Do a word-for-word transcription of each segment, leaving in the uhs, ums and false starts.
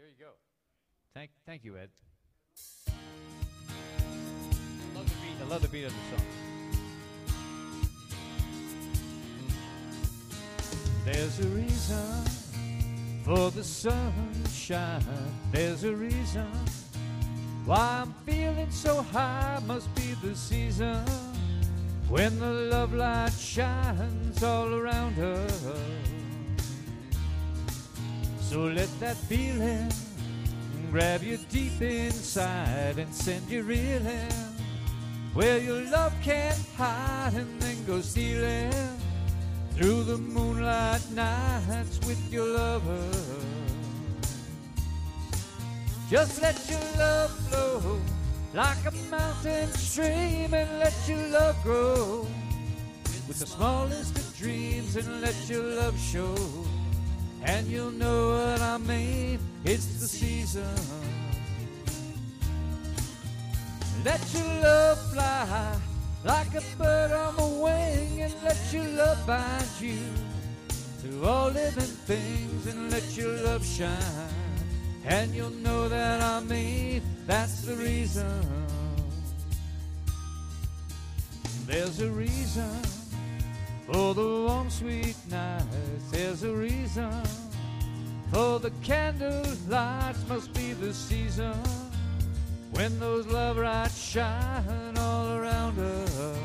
There you go. Thank, thank you, Ed. I love the beat. I love the beat of the song. There's a reason for the sunshine. There's a reason why I'm feeling so high. Must be the season when the love light shines all around us. So let that feeling grab you deep inside and send you reeling where your love can't hide, and then go stealing through the moonlight nights with your lover. Just let your love flow like a mountain stream, and let your love grow with the smallest of dreams, and let your love show, and you'll know what I mean. It's the season. Let your love fly like a bird on the wing, and let your love bind you to all living things, and let your love shine, and you'll know that I mean that's the reason. There's a reason for the warm sweet nights. There's a reason for the candle lights. Must be the season when those love lights shine all around us.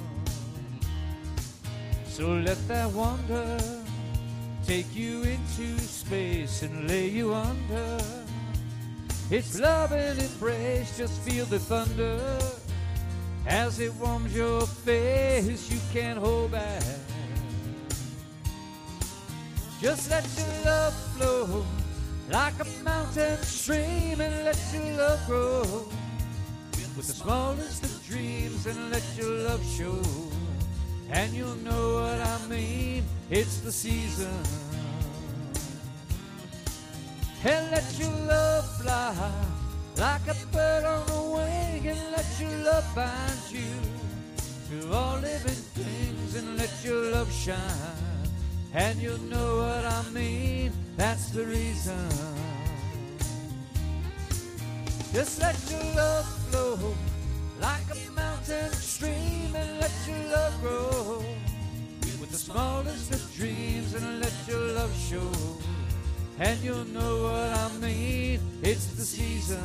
So let that wonder take you into space and lay you under its love and embrace. Just feel the thunder as it warms your face. You can't hold back. Just let your love flow like a mountain stream, and let your love grow with the smallest of dreams, and let your love show, and you'll know what I mean. It's the season. And let your love fly like a bird on the wing, and let your love bind you to all living things, and let your love shine, and you'll know what I mean. That's the reason. Just let your love flow like a mountain stream, and let your love grow with the smallest of dreams, and let your love show, and you'll know what I mean. It's the season.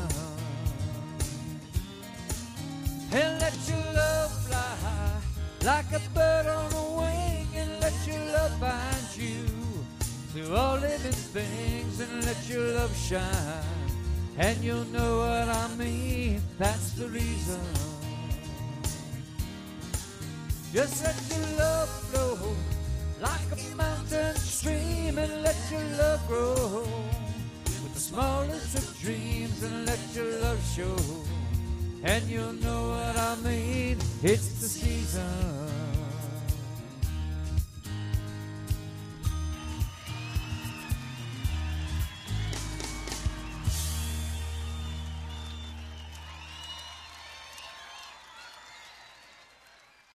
And let your love fly like a bird on the wing, and let your love bind you to all living things, and let your love shine, and you'll know what I mean. That's the reason. Just let your love flow like a mountain stream, and let your love grow with the smallest of dreams, and let your love show, and you'll know what I mean. It's the season.